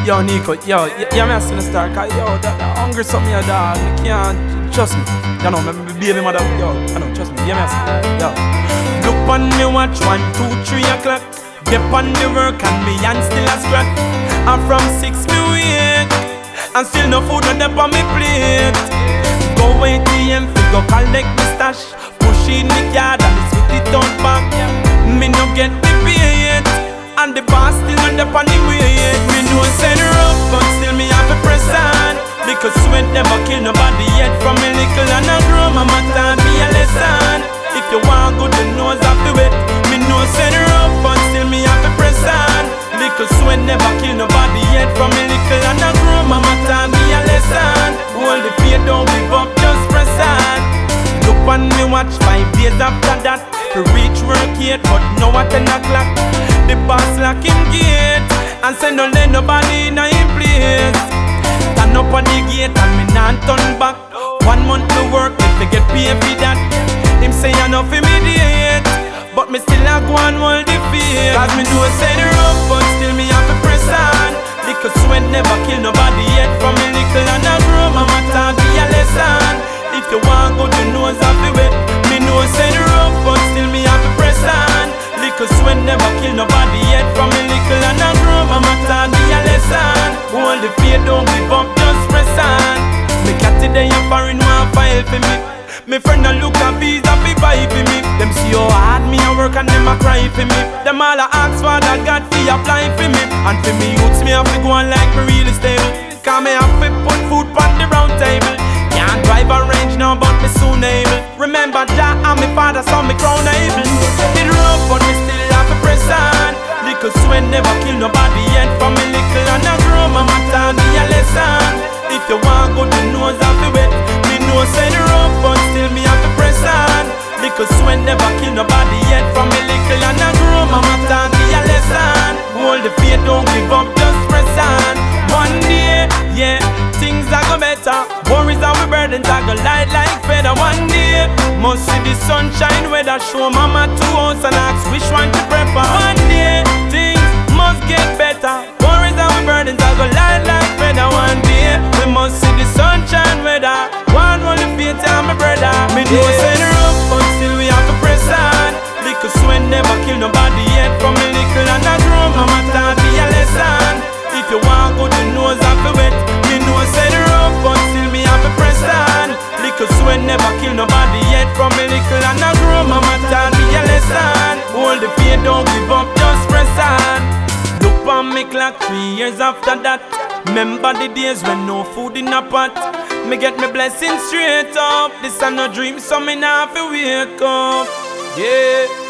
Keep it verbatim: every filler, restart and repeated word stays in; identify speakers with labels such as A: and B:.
A: Yo, Nico, yo, y- yeah, me a still star, cause yo, that, that hungry something, yo, dog. Me can't, trust me. You know, me me baby mother, yo, I know, trust me, yeah, me a still, yo. Look on me watch, one, two, three o'clock. Get on the work and me and still a scratch. I'm from six me wake, and still no food on the on me plate. Go A T M, fi go collect me stash. Push in the yard and it's with it on back. Me no get the pay yet, and the boss still on the on the way. Me know send her up, but still me have to press on. Because sweat never kill nobody yet. From a little and I grow, mama taught me a lesson. If you want good, you know have to wait. Me know send her up, but still me have to press on. Because sweat never kill nobody yet. From a little and I grow, mama taught me a lesson. Hold the fear, don't give up, just press on. Look on me watch five days after that. To reach work yet, but now at ten o'clock. The boss lock him gate and say no let nobody in him place. Stand up on the gate and me not turn back. One month to work if they get paid for that. Him say enough immediate, but me still a go and hold the fear. Cause me know say the rough, but still me have to press on. Because sweat never kill nobody yet. From a little and I grow, mama taught me a lesson. If you want good, you know have to wait. Me know say the rough, but still me have to press on. Because sweat never kill nobody yet. From a little and I grow, mama taught me a lesson. Hold the fear, don't give up, just press on. Me cat today a foreign one file for me. Me friend a look at visa fi buy for me. Them see how hard me a work and them a cry for me. Them all a ask for that God fi apply for me. And for me youths me have to go on like me really stable. Cause me have to put food on the round table. Can't drive a range now but me soon able. Remember Jah and me father so me crown able. It rough but me still have to press on. Because sweat never kill nobody yet. From me little and I grow, mama taught me a lesson. If you want good, you know have to wait. Me know say the rough, but still me have to press on. Because sweat never kill nobody yet. From me little and I grow, mama taught me a lesson. Hold the faith, don't give up, just press on. One day, yeah, things are go better. Worries and we burdens are go light like feather. One day, must see the sunshine weather. Show mama two house and ask which one to prefer. One day, things must get better. Worries and we burdens are go light like feather. One day, we must see the sunshine weather. One only faith and my brother. Me know say the rough, but still we have to press on. Because sweat never kill nobody yet. From a little and I grow, mama taught me a lesson. If you want good, you know have to wait. Me know say the rough, but still me have to press on. Because sweat never kill nobody yet. From a little and I grow, mama taught me a lesson. Hold the fear, don't give up, just press on. Look on me clock three years after that. Remember the days when no food in a pot. Me get me blessing straight up. This a no dream, so me nah fi wake up. Yeah.